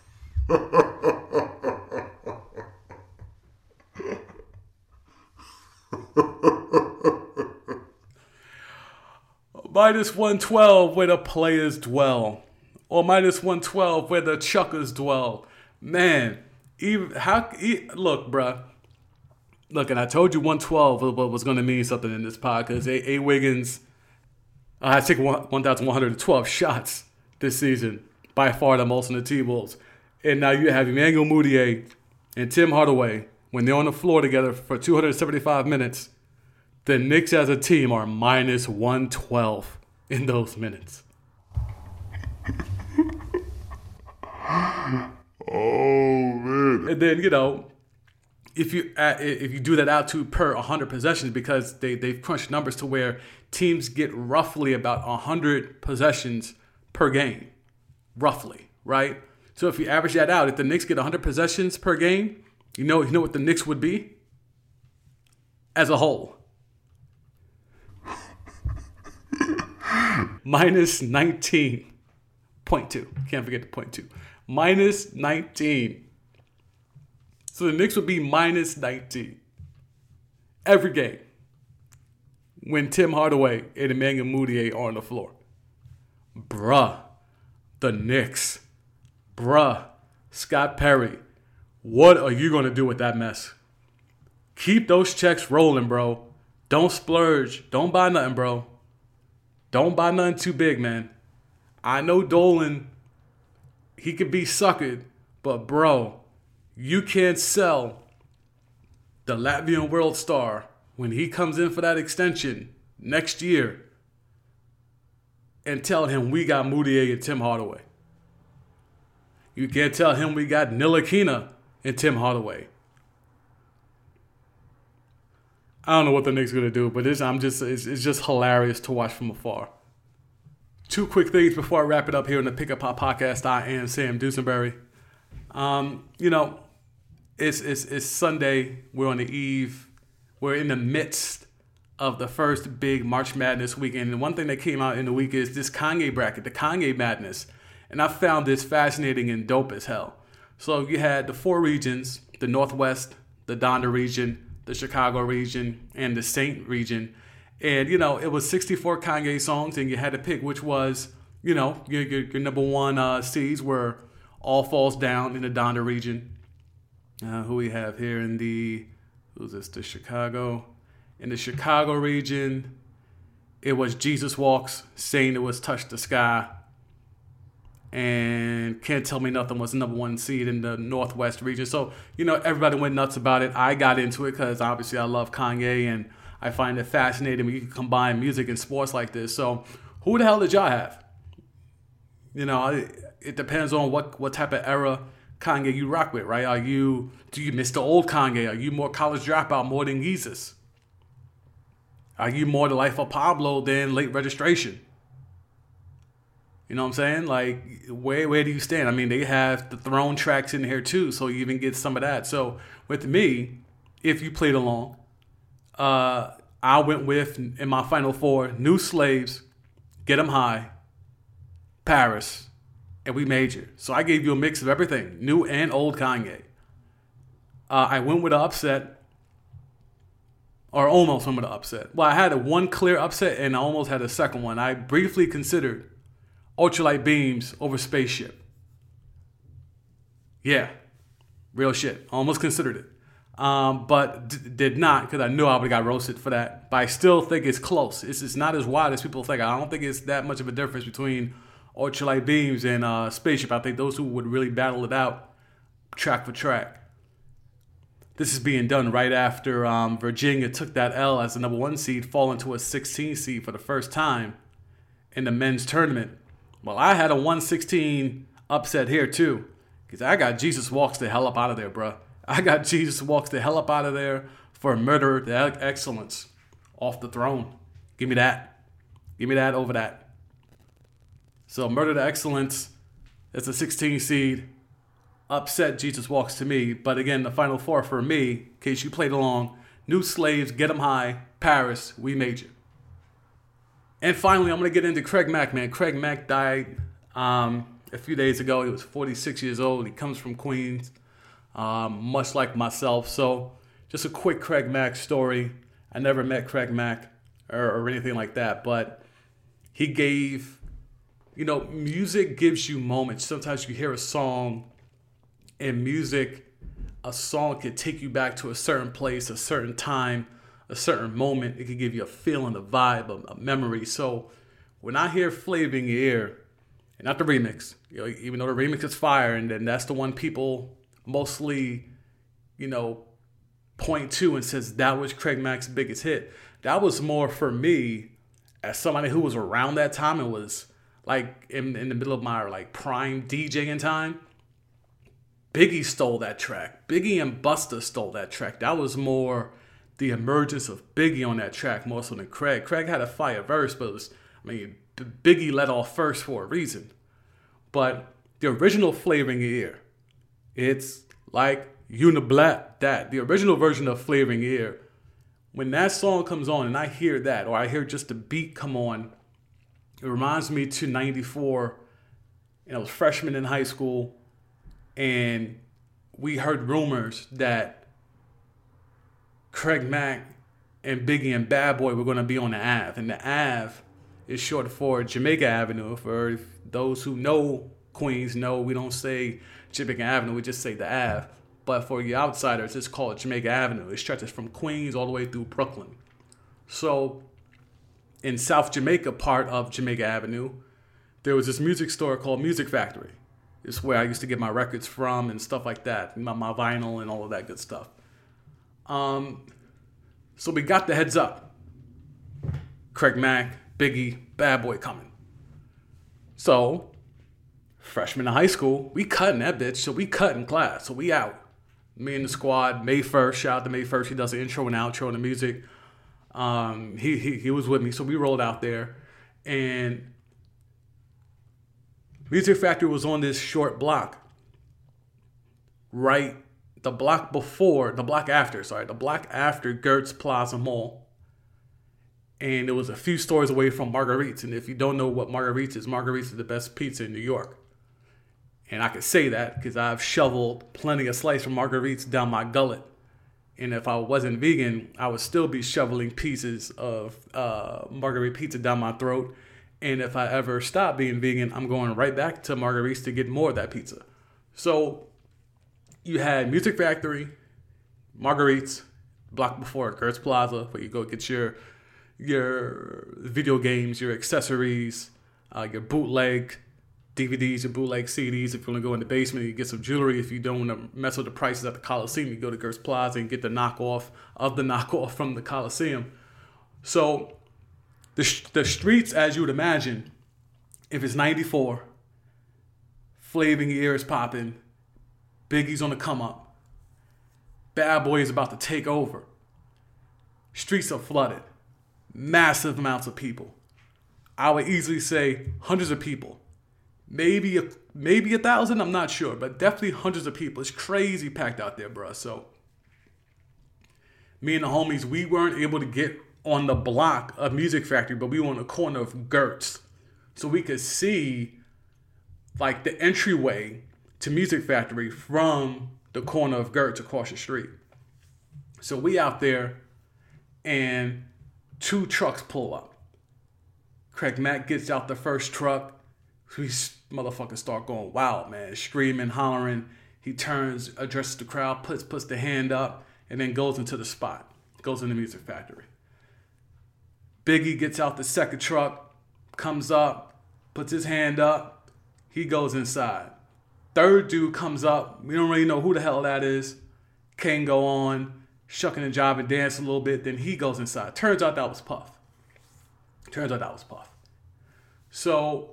Minus one twelve where the players dwell. Or minus one twelve where the chuckers dwell. Man, even how look, bruh. Look, and I told you one twelve was going to mean something in this pod because A. A. Wiggins uh, has taken one thousand one hundred twelve shots this season, by far the most in the T-Wolves. And now you have Emmanuel Mudiay and Tim Hardaway, when they're on the floor together for two hundred seventy-five minutes, the Knicks as a team are minus one twelve in those minutes. Oh, man. And then, you know, if you uh, if you do that out to per one hundred possessions, because they, they've crunched numbers to where teams get roughly about one hundred possessions per game, roughly, right? So if you average that out, if the Knicks get one hundred possessions per game, you know, you know what the Knicks would be as a whole? Minus nineteen point two. Can't forget the point two. Minus nineteen. So the Knicks would be minus nineteen every game when Tim Hardaway and Emmanuel Mudiay are on the floor. Bruh, the Knicks. Bruh, Scott Perry, what are you going to do with that mess? Keep those checks rolling, bro. Don't splurge. Don't buy nothing, bro. Don't buy nothing too big, man. I know Dolan, he could be suckered, but bro, you can't sell the Latvian world star when he comes in for that extension next year and tell him we got Mudiay and Tim Hardaway. You can't tell him we got Ntilikina and Tim Hardaway. I don't know what the Knicks are going to do, but it's, I'm just, it's, it's just hilarious to watch from afar. Two quick things before I wrap it up here on the Pick Up Pop Podcast. I am Sam Dusenberry. Um, you know, it's, it's, it's Sunday. We're on the eve. We're in the midst of the first big March Madness weekend. And one thing that came out in the week is this Kanye bracket, the Kanye Madness. And I found this fascinating and dope as hell. So you had the four regions, the Northwest, the Donda region, the Chicago region, and the Saint region. And, you know, it was sixty-four Kanye songs, and you had to pick which was, you know, your, your, your number one uh, seeds were All Falls Down in the Donda region. Uh, who we have here in the, who's this, the Chicago. In the Chicago region, it was Jesus Walks, saying it was Touch the Sky. And Can't Tell Me Nothing was the number one seed in the Northwest region. So, you know, everybody went nuts about it. I got into it because obviously I love Kanye and I find it fascinating when you can combine music and sports like this. So who the hell did y'all have? You know, it, it depends on what, what type of era Kanye you rock with, right? Are you, do you miss the old Kanye? Are you more college dropout more than Yeezus? Are you more the life of Pablo than late registration? You know what I'm saying? Like, where where do you stand? I mean, they have the Throne tracks in here too, so you even get some of that. So with me, if you played along, uh, I went with, in my final four, New Slaves, Get 'Em High, Paris, and We Major. So I gave you a mix of everything, new and old Kanye. Uh, I went with an upset, or almost went with an upset. Well, I had a one clear upset, and I almost had a second one. I briefly considered Ultralight Beams over Spaceship. Yeah, real shit. Almost considered it. Um, but d- did not, because I knew I would have got roasted for that. But I still think it's close. It's, it's not as wide as people think. I don't think it's that much of a difference between Ultralight Beams and uh, Spaceship. I think those who would really battle it out track for track. This is being done right after um, Virginia took that L as the number one seed, falling to a sixteen seed for the first time in the men's tournament. Well, I had a one sixteen upset here too, because I got Jesus Walks the hell up out of there, bro. I got Jesus Walks the hell up out of there for Murder to Excellence off the throne. Give me that. Give me that over that. So Murder to Excellence, it's a sixteen seed. Upset Jesus Walks to me. But again, the final four for me, in case you played along, New Slaves, Get 'Em High, Paris, We Major. And finally, I'm going to get into Craig Mack, man. Craig Mack died um, a few days ago. He was forty-six years old. He comes from Queens, um, much like myself. So just a quick Craig Mack story. I never met Craig Mack or, or anything like that, but he gave, you know, music gives you moments. Sometimes you hear a song, and music, a song could take you back to a certain place, a certain time, a certain moment. It could give you a feeling, a vibe, a, a memory. So when I hear Flavor in Your Ear, and not the remix, you know, even though the remix is fire, and then that's the one people mostly, you know, point to and says that was Craig Mack's biggest hit. That was more for me as somebody who was around that time and was like in, in the middle of my like prime DJing time. Biggie stole that track. Biggie and Busta stole that track. That was more the emergence of Biggie on that track more so than Craig. Craig had a fire verse, but it was, I mean, Biggie let off first for a reason. But the original Flavor in Your Ear, it's like Uniblack, that. The original version of Flavor in Your Ear, when that song comes on and I hear that, or I hear just the beat come on, it reminds me to ninety-four, and I was a freshman in high school, and we heard rumors that Craig Mack and Biggie and Bad Boy were going to be on the Ave. And the Ave is short for Jamaica Avenue. For those who know Queens, know we don't say Jamaica Avenue, we just say the Ave. But for you outsiders, it's called Jamaica Avenue. It stretches from Queens all the way through Brooklyn. So in South Jamaica part of Jamaica Avenue, there was this music store called Music Factory. It's where I used to get my records from and stuff like that, my, my vinyl and all of that good stuff. Um, so we got the heads up. Craig Mack, Biggie, Bad Boy coming. So, freshman in high school, we cutting that bitch, so we cut in class, so we out. Me and the squad, May first, shout out to May first, he does the intro and outro and the music. Um, he, he, he was with me, so we rolled out there, and Music Factory was on this short block. Right, the block before, the block after, sorry, the block after Gertz Plaza Mall. And it was a few stores away from Marguerite's. And if you don't know what Marguerite's is, Marguerite's is the best pizza in New York. And I can say that because I've shoveled plenty of slice from Marguerite's down my gullet. And if I wasn't vegan, I would still be shoveling pieces of uh, Marguerite pizza down my throat. And if I ever stop being vegan, I'm going right back to Marguerite's to get more of that pizza. So you had Music Factory, Marguerite's, block before Gertz Plaza, where you go get your your video games, your accessories, uh, your bootleg D V Ds, your bootleg C Ds. If you want to go in the basement, you get some jewelry. If you don't want to mess with the prices at the Coliseum, you go to Gertz Plaza and get the knockoff of the knockoff from the Coliseum. So the the streets, as you would imagine, if it's ninety-four, Flav in your ear is popping, Biggie's on the come up, Bad Boy is about to take over. Streets are flooded, massive amounts of people. I would easily say hundreds of people, maybe a, maybe a thousand. I'm not sure, but definitely hundreds of people. It's crazy packed out there, bro. So me and the homies, we weren't able to get on the block of Music Factory, but we were on the corner of Gertz, so we could see like the entryway to Music Factory from the corner of Gertz across the street. So we out there, and two trucks pull up. Craig Mack gets out the first truck. These motherfuckers start going wild, man, screaming, hollering. He turns, addresses the crowd, puts puts the hand up, and then goes into the spot. Goes in the Music Factory. Biggie gets out the second truck, comes up, puts his hand up. He goes inside. Third dude comes up. We don't really know who the hell that is. Can't go on, shucking and jiving, dance a little bit. Then he goes inside. Turns out that was Puff. Turns out that was Puff. So,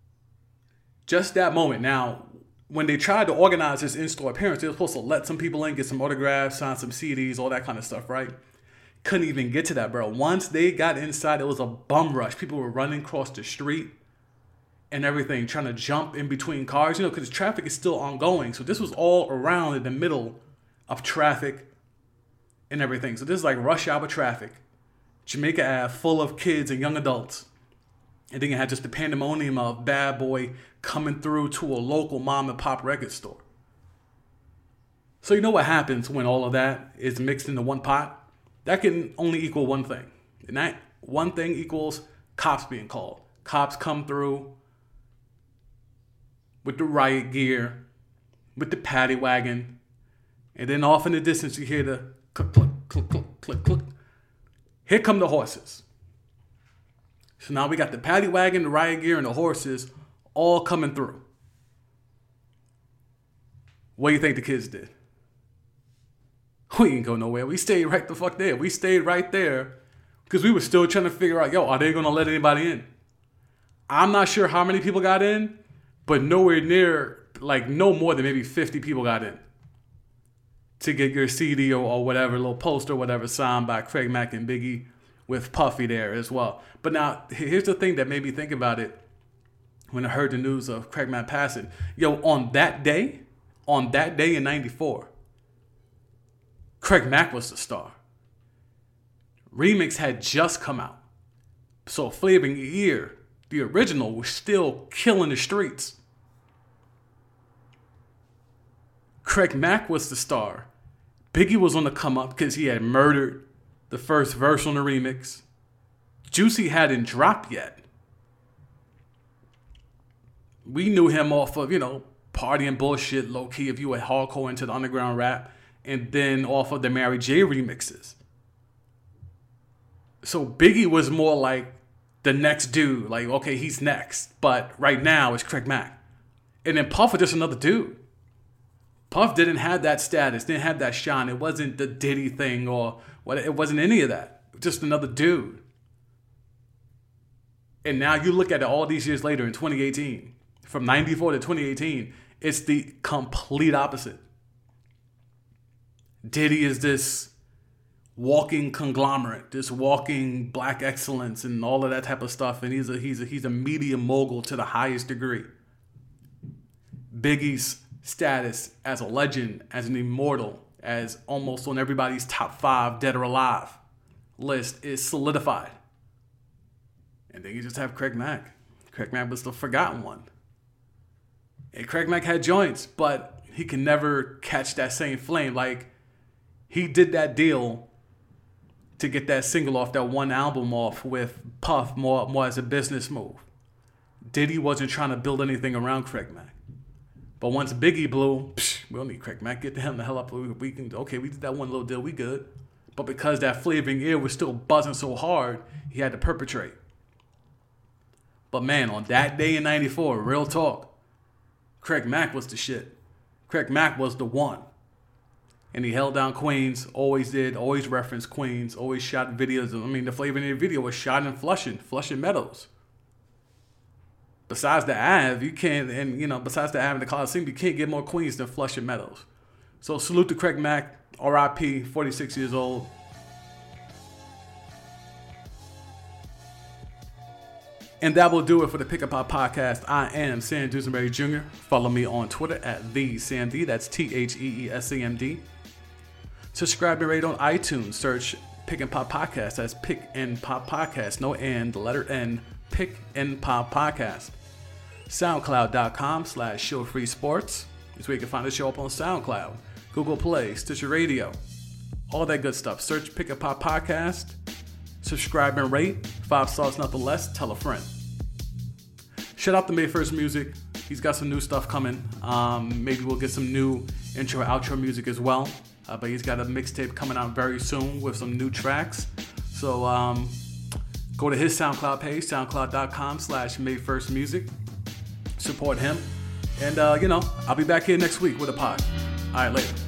just that moment. Now, when they tried to organize this in-store appearance, they were supposed to let some people in, get some autographs, sign some C Ds, all that kind of stuff, right? Couldn't even get to that, bro. Once they got inside, it was a bum rush. People were running across the street and everything, trying to jump in between cars, you know, because traffic is still ongoing. So this was all around in the middle of traffic and everything. So this is like rush hour traffic. Jamaica Ave full of kids and young adults. And then you had just the pandemonium of Bad Boy coming through to a local mom and pop record store. So you know what happens when all of that is mixed into one pot? That can only equal one thing. And that one thing equals cops being called. Cops come through with the riot gear, with the paddy wagon, and then off in the distance you hear the click, click, click, click, click, click. Here come the horses. So now we got the paddy wagon, the riot gear, and the horses all coming through. What do you think the kids did? We didn't go nowhere. We stayed right the fuck there. We stayed right there because we were still trying to figure out, yo, are they going to let anybody in? I'm not sure how many people got in, but nowhere near, like no more than maybe fifty people got in to get your C D or, or whatever, little poster, whatever, signed by Craig Mack and Biggie with Puffy there as well. But now, here's the thing that made me think about it when I heard the news of Craig Mack passing. Yo, on that day, on that day in ninety-four, Craig Mack was the star. Remix had just come out. So Flav in Your Ear, the original, was still killing the streets. Craig Mack was the star. Biggie was on the come up because he had murdered the first verse on the remix. Juicy hadn't dropped yet. We knew him off of, you know, partying bullshit, low key, if you were hardcore into the underground rap, and then off of the Mary J remixes. So Biggie was more like the next dude, like, okay, he's next. But right now it's Craig Mack. And then Puff was just another dude. Puff didn't have that status, didn't have that shine. It wasn't the Diddy thing or what. It wasn't any of that. Just another dude. And now you look at it all these years later in twenty eighteen, from ninety-four to twenty eighteen, it's the complete opposite. Diddy is this walking conglomerate, this walking black excellence and all of that type of stuff. And he's a he's a he's a media mogul to the highest degree. Biggie's status as a legend, as an immortal, as almost on everybody's top five dead or alive list is solidified. And then you just have Craig Mack. Craig Mack was the forgotten one. And Craig Mack had joints, but he can never catch that same flame. Like, he did that deal to get that single off, that one album off with Puff more, more as a business move. Diddy wasn't trying to build anything around Craig Mack. But once Biggie blew, psh, we don't need Craig Mack. Get him the hell up. We, we can, okay, we did that one little deal. We good. But because that Flav in Your Ear was still buzzing so hard, he had to perpetrate. But man, on that day in ninety-four, real talk, Craig Mack was the shit. Craig Mack was the one. and he held down Queens. Always did. Always referenced Queens. Always shot videos. I mean, the Flavor Nitty video was shot in Flushing, Flushing Meadows. Besides the Ave, you can't, and you know, besides the Ave and the Coliseum, you can't get more Queens than Flushing Meadows. So salute to Craig Mack, R I P, forty-six years old. And that will do it for the Pick and Pop Podcast. I am Sam Dusenberry Junior Follow me on Twitter at the Sam D. That's T H E E S A M D. Subscribe and rate on iTunes. Search Pick and Pop Podcast. That's Pick and Pop Podcast. No and, the letter N. Pick and Pop Podcast. SoundCloud.com slash Show Free Sports is where you can find the show up on SoundCloud, Google Play, Stitcher Radio, all that good stuff. Search Pick and Pop Podcast. Subscribe and rate. Five stars, nothing less. Tell a friend. Shout out to May first Music. He's got some new stuff coming. Um, maybe we'll get some new intro, outro music as well. Uh, but he's got a mixtape coming out very soon with some new tracks. So um, go to his SoundCloud page, soundcloud.com slash May first Music. Support him. And, uh, you know, I'll be back here next week with a pod. All right, later.